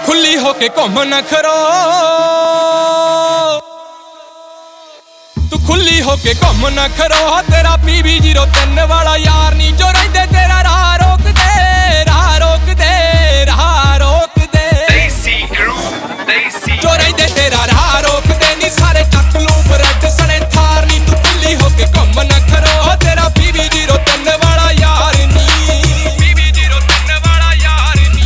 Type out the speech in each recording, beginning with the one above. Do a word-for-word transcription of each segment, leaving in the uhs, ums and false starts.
खुली होके घूम न खरो, तू खुली होके घूम न खरो। तेरा पी बी जीरो तीन वाला यार नी जो रहिंदे तेरा राह रोक दे, राह रोक दे, राह रोक दे। जो रहिंदे तेरा राह रोक दे नी सारे चक लूं ब्रेड सने थार नी। तू खुली होके घूम न खरो, तेरा पी बी जीरो तीन वाला यार नी, पी बी जीरो तीन वाला यार नी।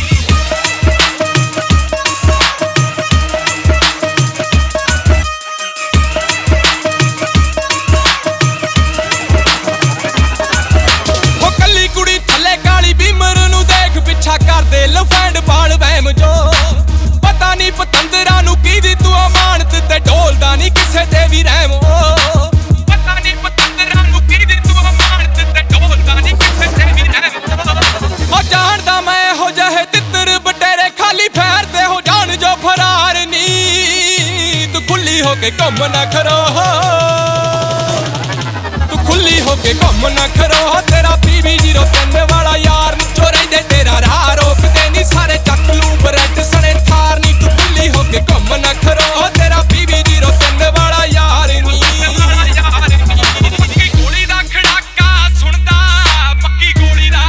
करदे लफैंड बाल वहम जो पता नी पतंदरा नू की दी तू अमानत ते ढोलदा नी किसे ते भी रहम। पता नी पतंदरा नू की दी तू अमानत ते ढोलदा नी किसे ते भी रहम। ओ जानदा मैं हो जाए तितर बटेरे खाली फैरदे हो जान जो फरार नी। तू खुली होके घूम न खरो, तू खुली होके घूम न खरो। तेरा पी बी जीरो तीन वाला यार नी जो रहिंदे तेरा राह रोक दे नी सारे चक लूं ब्रेड सने थार नी। तू खुली होके घूम न खरो, तेरा पी बी जीरो तीन वाला यार नी। पक्की गोली दा खड़ाका सुनदा, पक्की गोली दा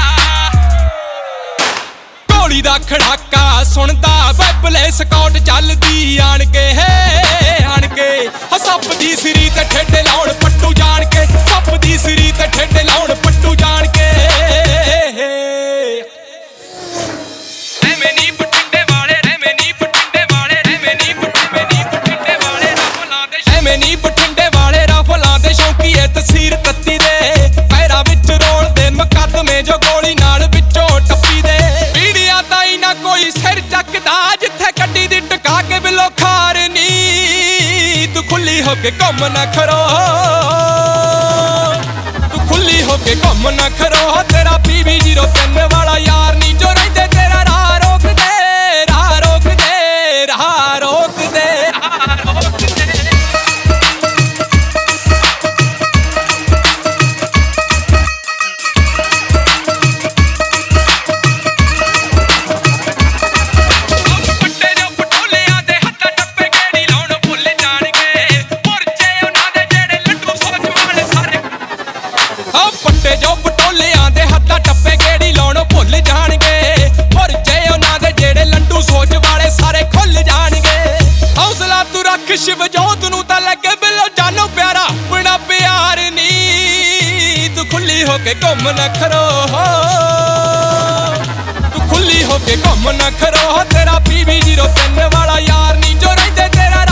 गोली दा खड़ाका सुनदा। बैबले स्कॉट चलदी आण के आण के सप दी सिरी ते ठेडे लाउण पट्टू जान के, सप दी सिरी ते ठेडे लाउण पट्टू जान के। तसीर तत्ती दे पैरा विच रोल दे मुकदमे जो गोली नाल विचों टप्पी दे। पीड़िया ताई ना कोई सिर चकदा जिथे गड्डी दी टका के बिलो खार नी। तू खुली होके घूम न खरो, तू खुली होके घूम न खरो। तेरा पी बी जीरो तीन वाला यार नी जो रहिंदे तेरा राह रोक दे, राह रोक दे, राह रोक दे, राह रोक दे। पट्टे जो पटोलियां दे हत्था टप्पे गेड़ी लाउणों भुल जाणगे, और जे उन्हां दे जेड़े लंडू सोच वाले सारे खुल जाणगे। हौसला तू रख शिवजोत नू तां लगे बिलो जानो प्यारा अपना प्यार नी। तू खुली होके घूम न खरो, तू खुली होके घूम न खरो। तेरा पी बी जीरो तीन वाला यार नी जो रहिंदे तेरा